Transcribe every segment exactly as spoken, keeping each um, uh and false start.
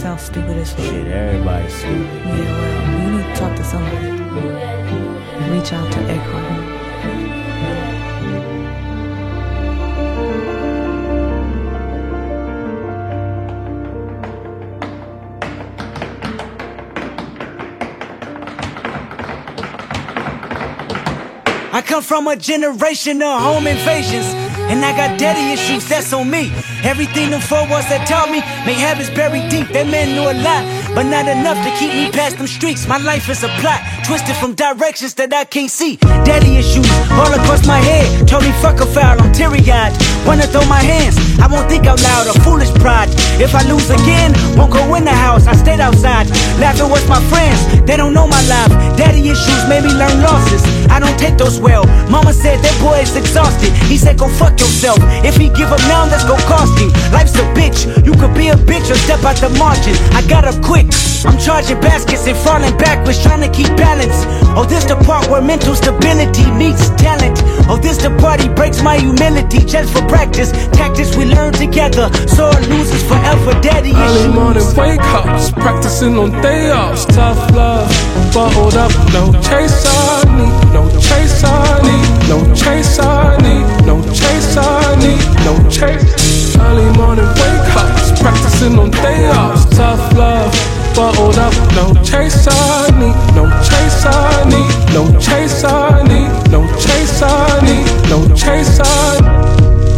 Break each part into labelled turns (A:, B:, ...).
A: sound stupid as fuck.
B: Shit, everybody's stupid.
A: Yeah, well, you need to talk to somebody. Reach out to Eckhart.
C: I come from a generation of home invasions, and I got daddy issues, that's on me. Everything them four walls that taught me, may habits buried deep. That man knew a lot, but not enough to keep me past them streets. My life is a plot, twisted from directions that I can't see. Daddy issues all across my head, told me fuck a foul, I'm teary-eyed. Wanna throw my hands, I won't think out loud, a foolish pride. If I lose again, won't go in the house, I stayed outside, laughing with my friends, they don't know my life. Daddy issues made me learn losses, I don't take those well. Mama said that boy is exhausted, he said go fuck yourself. If he give up now, that's gon' cost him. Life's a bitch, you could be a bitch or step out the margin. I got up quick, I'm charging baskets and falling backwards, trying to keep balance. Oh, this the part where mental stability meets talent. Oh, this the part he breaks my humility just for practice. Tactics we learn together, sore losers forever. Daddy issues.
D: Early morning wake ups, practicing on day offs. Tough love, bottled up, no chase I need, no chase I need, no chase I need, no chase I need, no chase. Early morning wake ups, practicing on day offs. Tough love, bottled up, no chase I need, no chase I need, no chase I need, no chase I need, no chase I need.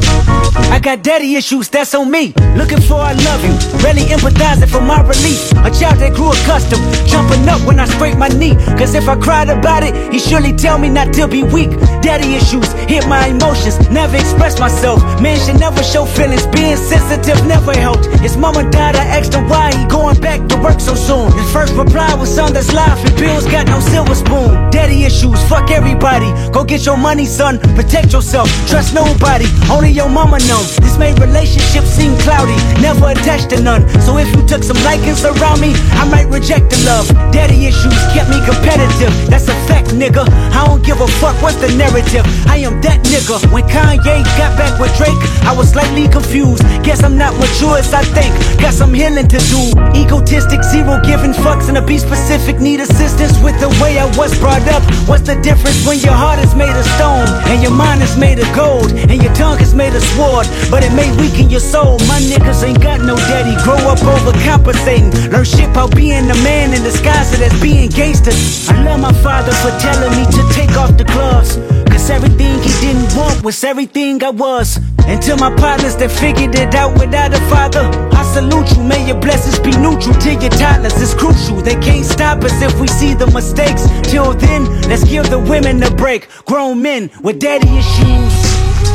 C: I got daddy issues, that's on me. Looking for I love you, really empathizing for my relief. A child that grew accustomed, jumping up when I scrape my knee. Cause if I cried about it, he surely tell me not to be weak. Daddy issues hit my emotions, never express myself. Man should never show feelings, being sensitive never helped. His mama died, I asked him why he going back to work so soon. His first reply was son, that's life and bills got no silver spoon. Daddy issues, fuck everybody, go get your money son, protect yourself, trust nobody, only your mama knows. This made relationships seem cloudy, never attached to none. So if you took some likings around me, I might reject the love. Daddy issues kept me competitive, that's a fact, nigga. I don't give a fuck what's the narrative, I am that nigga. When Kanye got back with Drake, I was slightly confused. Guess I'm not mature as I think, got some healing to do. Egotistic, zero giving fucks, and to be specific, need assistance with the way I was brought up. What's the difference when your heart is made of stone, and your mind is made of gold, and your tongue is made of sword? But it may weaken your soul. My niggas ain't got no daddy, grow up overcompensating. Learn shit about being a man in disguise, so that's being gangster. I love my father for telling me to take off the gloves, cause everything he didn't want was everything I was. And to my partners that figured it out without a father, I salute you, may your blessings be neutral to your toddlers. It's crucial, they can't stop us if we see the mistakes. Till then, let's give the women a break. Grown men with daddy issues.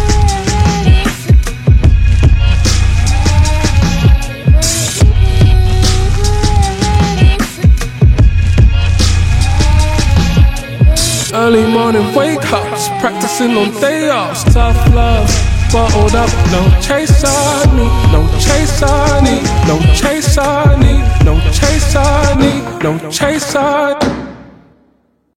D: Early morning wake ups, practicing on day offs. Tough love, bottled up, no chase I need, no chase I need, no chase I need, no chase I need, no chase I need.